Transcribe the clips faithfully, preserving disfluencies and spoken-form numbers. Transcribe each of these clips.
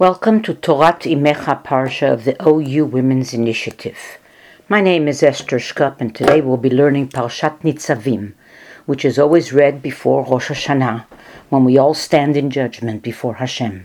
Welcome to Torat Imecha Parsha of the O U Women's Initiative. My name is Esther Shkup, and today we'll be learning Parshat Nitzavim, which is always read before Rosh Hashanah, when we all stand in judgment before Hashem.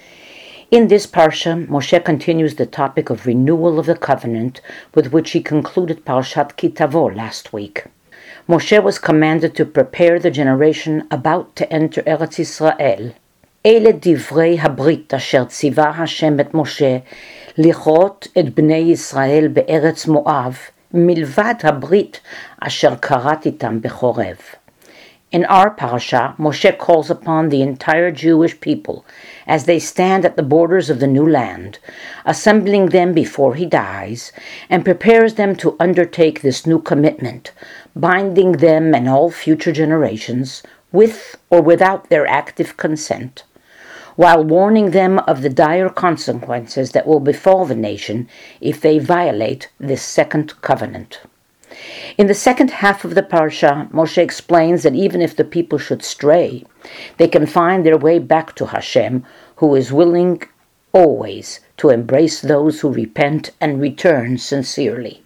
In this Parsha, Moshe continues the topic of renewal of the covenant with which he concluded Parshat Ki Tavo last week. Moshe was commanded to prepare the generation about to enter Eretz Yisrael. אלה דברי הברית אשר ציווה השם את משה לכרות את בני ישראל בארץ מואב, מלבד הברית אשר כרת איתם בחורב. In our parasha, Moshe calls upon the entire Jewish people as they stand at the borders of the new land, assembling them before he dies, and prepares them to undertake this new commitment, binding them and all future generations, with or without their active consent, while warning them of the dire consequences that will befall the nation if they violate this second covenant. In the second half of the parsha, Moshe explains that even if the people should stray, they can find their way back to Hashem, who is willing always to embrace those who repent and return sincerely.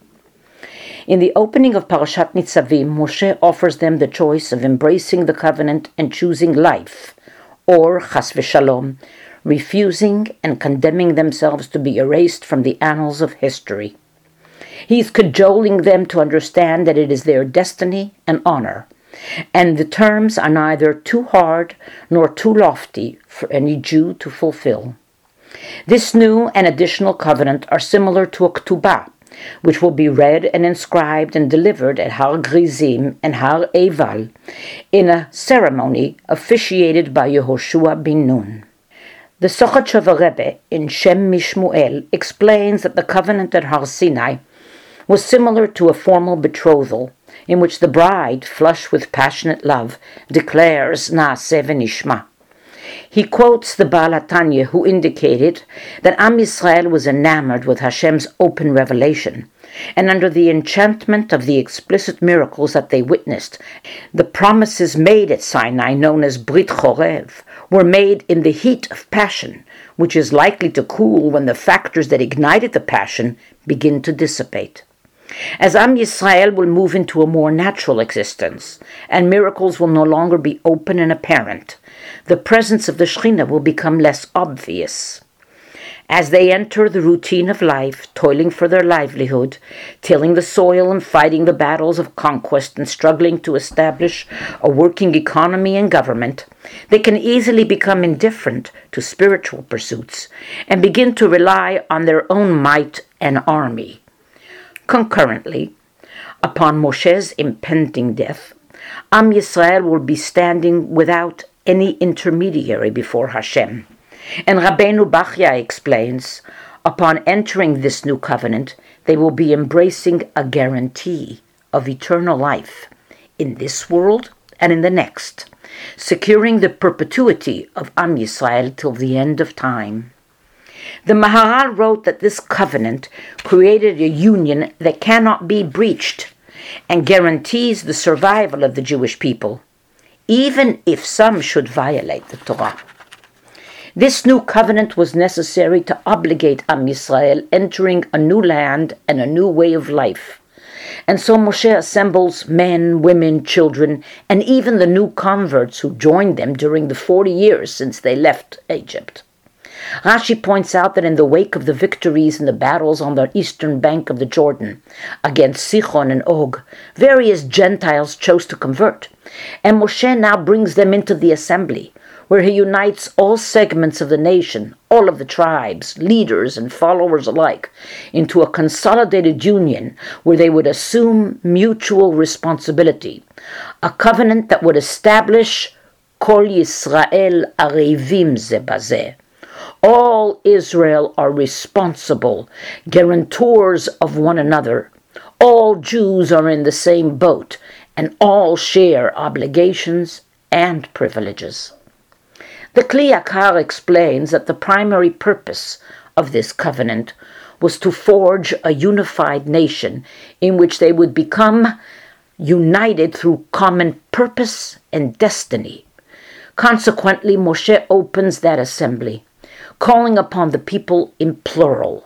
In the opening of Parashat Nitzavim, Moshe offers them the choice of embracing the covenant and choosing life, or, chas v'shalom, refusing and condemning themselves to be erased from the annals of history. He is cajoling them to understand that it is their destiny and honor, and the terms are neither too hard nor too lofty for any Jew to fulfill. This new and additional covenant are similar to a ketubah, which will be read and inscribed and delivered at Har Grizim and Har Eival in a ceremony officiated by Yehoshua bin Nun. The Sochotchover Rebbe in Shem Mishmuel explains that the covenant at Har Sinai was similar to a formal betrothal in which the bride, flushed with passionate love, declares Naaseh v'nishma. He quotes the Baal HaTanya, who indicated that Am Yisrael was enamored with Hashem's open revelation, and under the enchantment of the explicit miracles that they witnessed, the promises made at Sinai, known as Brit Chorev, were made in the heat of passion, which is likely to cool when the factors that ignited the passion begin to dissipate. As Am Yisrael will move into a more natural existence, and miracles will no longer be open and apparent, the presence of the Shekhinah will become less obvious. As they enter the routine of life, toiling for their livelihood, tilling the soil and fighting the battles of conquest and struggling to establish a working economy and government, they can easily become indifferent to spiritual pursuits and begin to rely on their own might and army. Concurrently, upon Moshe's impending death, Am Yisrael will be standing without any intermediary before Hashem. And Rabbeinu Bachya explains, upon entering this new covenant, they will be embracing a guarantee of eternal life in this world and in the next, securing the perpetuity of Am Yisrael till the end of time. The Maharal wrote that this covenant created a union that cannot be breached and guarantees the survival of the Jewish people, even if some should violate the Torah. This new covenant was necessary to obligate Am Yisrael entering a new land and a new way of life. And so Moshe assembles men, women, children, and even the new converts who joined them during the forty years since they left Egypt. Rashi points out that in the wake of the victories in the battles on the eastern bank of the Jordan against Sichon and Og, various Gentiles chose to convert, and Moshe now brings them into the assembly, where he unites all segments of the nation, all of the tribes, leaders and followers alike, into a consolidated union where they would assume mutual responsibility, a covenant that would establish Kol Yisrael Arevim Ze Bazeh. All Israel are responsible, guarantors of one another. All Jews are in the same boat, and all share obligations and privileges. The Kli Yakar explains that the primary purpose of this covenant was to forge a unified nation in which they would become united through common purpose and destiny. Consequently, Moshe opens that assembly, calling upon the people in plural.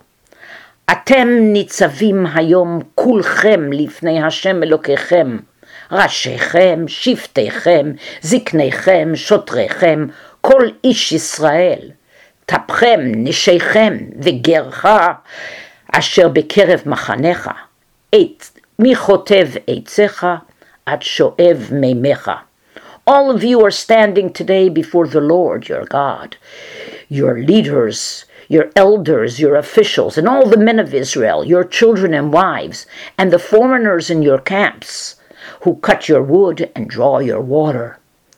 Atem nitzavim hayom kulchem lifnei Hashem Elokechem, Rashechem, Shiftechem, Ziknechem, Shotrechem, Kol ish Yisrael, Tapchem, Nishechem, Vegercha, Asher bekerev machanecha, Et michotev eitzecha, Ad shoev meimecha. All of you are standing today before the Lord your God, your leaders, your elders, your officials, and all the men of Israel, your children and wives, and the foreigners in your camps, who cut your wood and draw your water.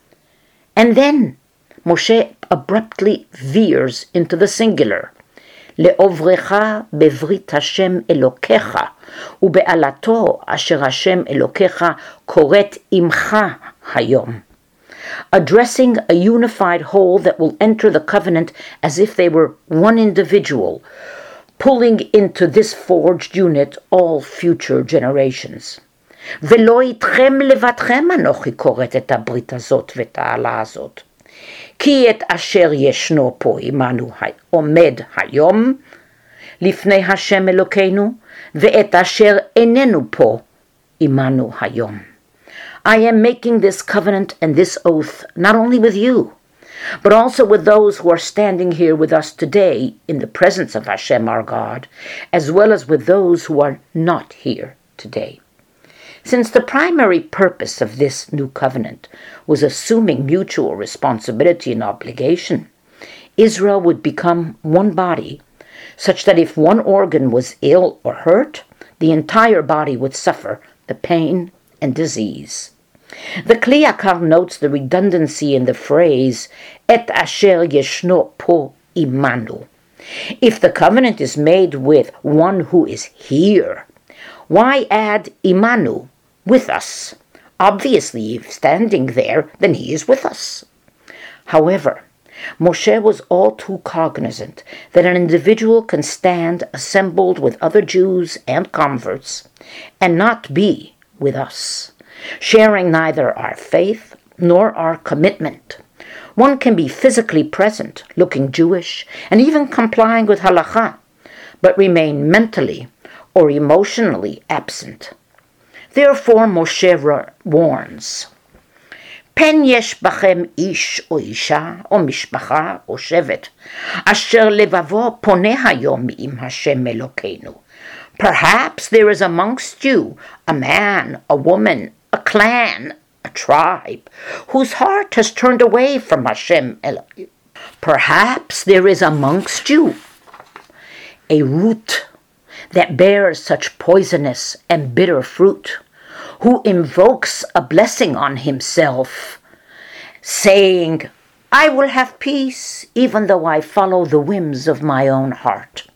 And then Moshe abruptly veers into the singular. Le'ovrecha bevrit Hashem Elokecha, ube'alato asher Hashem Elokecha koret imcha hayom. Addressing a unified whole that will enter the covenant as if they were one individual, pulling into this forged unit all future generations. ולא איתכם לבדכם אנוכי קוראת את הברית הזאת ואת העלה הזאת. כי את אשר ישנו פה עמנו עומד היום לפני השם אלוקינו, ואת אשר איננו פה עמנו היום. I am making this covenant and this oath not only with you, but also with those who are standing here with us today in the presence of Hashem our God, as well as with those who are not here today. Since the primary purpose of this new covenant was assuming mutual responsibility and obligation, Israel would become one body, such that if one organ was ill or hurt, the entire body would suffer the pain and disease. The Kli Yakar notes the redundancy in the phrase, Et asher yeshno po imanu. If the covenant is made with one who is here, why add imanu, with us? Obviously, if standing there, then he is with us. However, Moshe was all too cognizant that an individual can stand assembled with other Jews and converts and not be with us, sharing neither our faith nor our commitment. One can be physically present, looking Jewish, and even complying with halakha, but remain mentally or emotionally absent. Therefore Moshe warns, Pen yesh bachem ish o isha o mishpacha o shevet, asher levavo poneh hayom im Hashem Elokeinu. Perhaps there is amongst you a man, a woman, a clan, a tribe, whose heart has turned away from Hashem Elohim. Perhaps there is amongst you a root that bears such poisonous and bitter fruit, who invokes a blessing on himself, saying, I will have peace even though I follow the whims of my own heart.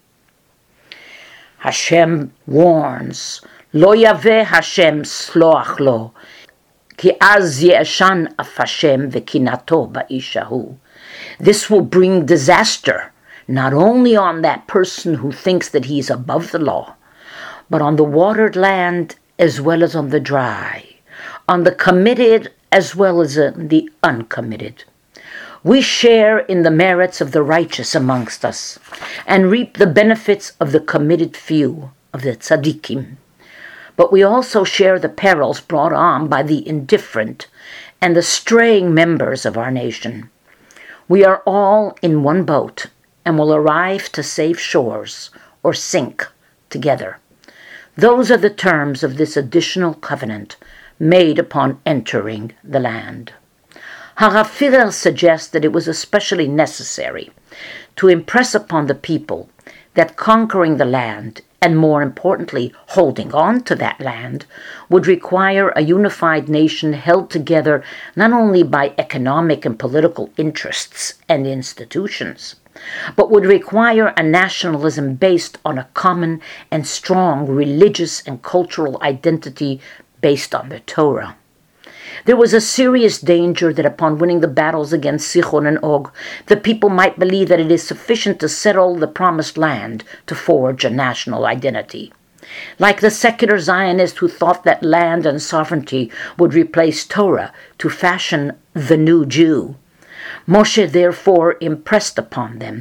Hashem warns, Lo yaveh Hashem sloach lo, ki az ye'ashan af Hashem v'kinato ba'ishahu. This will bring disaster, not only on that person who thinks that he is above the law, but on the watered land as well as on the dry, on the committed as well as on the uncommitted. We share in the merits of the righteous amongst us and reap the benefits of the committed few, of the tzaddikim. But we also share the perils brought on by the indifferent and the straying members of our nation. We are all in one boat and will arrive to safe shores or sink together. Those are the terms of this additional covenant made upon entering the land. Harav Firer suggests that it was especially necessary to impress upon the people that conquering the land, and more importantly, holding on to that land, would require a unified nation held together not only by economic and political interests and institutions, but would require a nationalism based on a common and strong religious and cultural identity based on the Torah. There was a serious danger that upon winning the battles against Sichon and Og, the people might believe that it is sufficient to settle the promised land to forge a national identity. Like the secular Zionist who thought that land and sovereignty would replace Torah to fashion the new Jew, Moshe therefore impressed upon them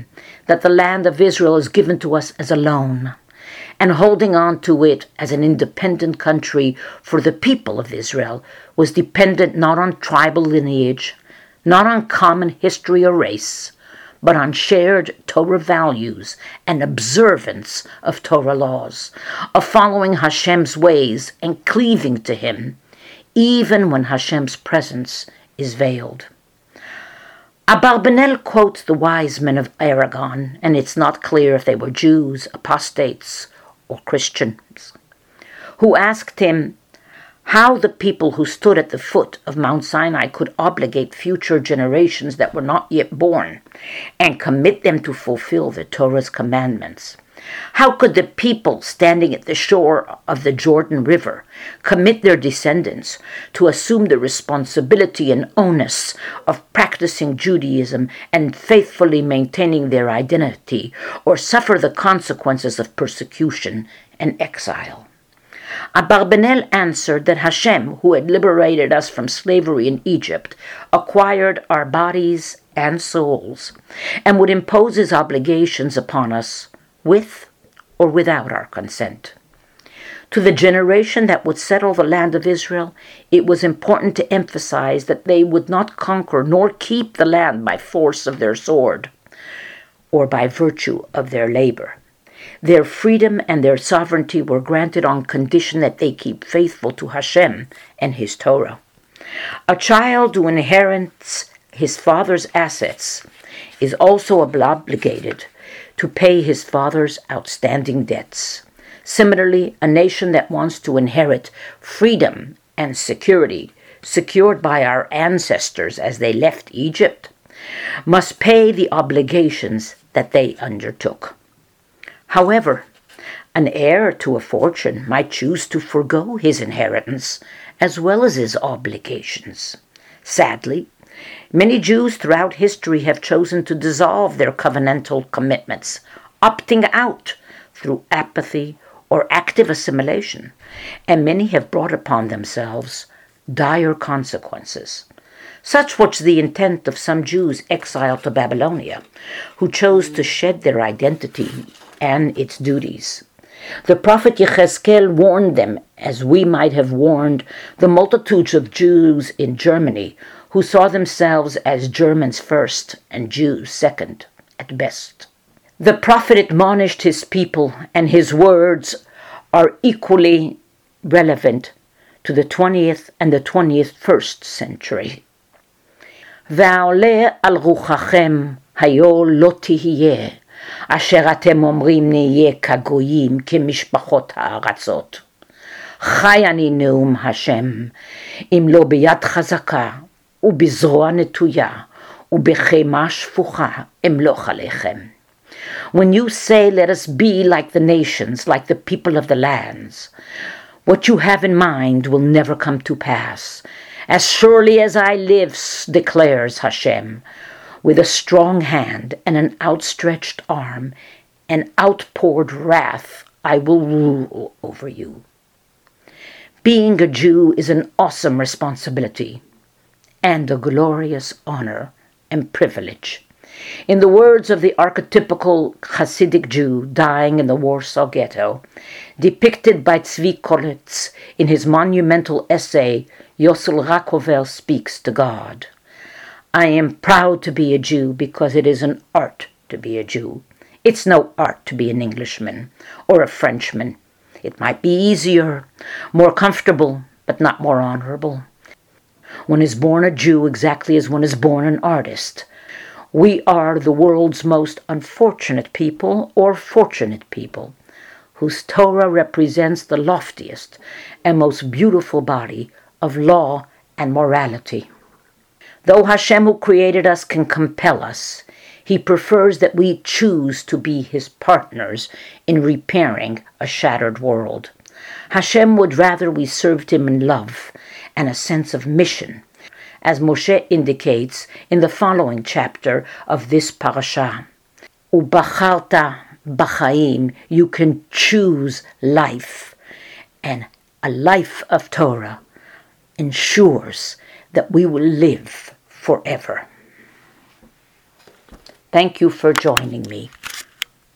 that the land of Israel is given to us as a loan, and holding on to it as an independent country for the people of Israel was dependent not on tribal lineage, not on common history or race, but on shared Torah values and observance of Torah laws, of following Hashem's ways and cleaving to Him, even when Hashem's presence is veiled. Abarbanel quotes the wise men of Aragon, and it's not clear if they were Jews, apostates, or Christians, who asked him how the people who stood at the foot of Mount Sinai could obligate future generations that were not yet born and commit them to fulfill the Torah's commandments. How could the people standing at the shore of the Jordan River commit their descendants to assume the responsibility and onus of practicing Judaism and faithfully maintaining their identity, or suffer the consequences of persecution and exile? Abarbanel answered that Hashem, who had liberated us from slavery in Egypt, acquired our bodies and souls, and would impose his obligations upon us with or without our consent. To the generation that would settle the land of Israel, it was important to emphasize that they would not conquer nor keep the land by force of their sword or by virtue of their labor. Their freedom and their sovereignty were granted on condition that they keep faithful to Hashem and His Torah. A child who inherits his father's assets is also obligated to pay his father's outstanding debts. Similarly, a nation that wants to inherit freedom and security secured by our ancestors as they left Egypt must pay the obligations that they undertook. However, an heir to a fortune might choose to forgo his inheritance as well as his obligations. Sadly, many Jews throughout history have chosen to dissolve their covenantal commitments, opting out through apathy or active assimilation, and many have brought upon themselves dire consequences. Such was the intent of some Jews exiled to Babylonia, who chose to shed their identity and its duties. The prophet Yechezkel warned them, as we might have warned the multitudes of Jews in Germany who saw themselves as Germans first and Jews second at best. The prophet admonished his people, and his words are equally relevant to the twentieth and the twenty-first century. והעולה על רוחכם היו לא תהיה, אשר אתם אומרים נהיה כגויים כמשפחות הארצות. חי אני נאום השם, אם לא ביד חזקה ובזרוע נטויה ובחמה שפוחה אמלוך עליכם. When you say, let us be like the nations, like the people of the lands, what you have in mind will never come to pass. As surely as I live, declares Hashem, with a strong hand and an outstretched arm and outpoured wrath, I will rule over you. Being a Jew is an awesome responsibility and a glorious honor and privilege. In the words of the archetypical Hasidic Jew dying in the Warsaw Ghetto, depicted by Tzvi Kolitz in his monumental essay, Yossel Rakovel Speaks to God, I am proud to be a Jew because it is an art to be a Jew. It's no art to be an Englishman or a Frenchman. It might be easier, more comfortable, but not more honorable. One is born a Jew exactly as one is born an artist. We are the world's most unfortunate people or fortunate people, whose Torah represents the loftiest and most beautiful body of law and morality. Though Hashem who created us can compel us, He prefers that we choose to be His partners in repairing a shattered world. Hashem would rather we served Him in love and a sense of mission, as Moshe indicates in the following chapter of this parasha. Ubacharta b'chaim, you can choose life, and a life of Torah ensures that we will live forever. Thank you for joining me.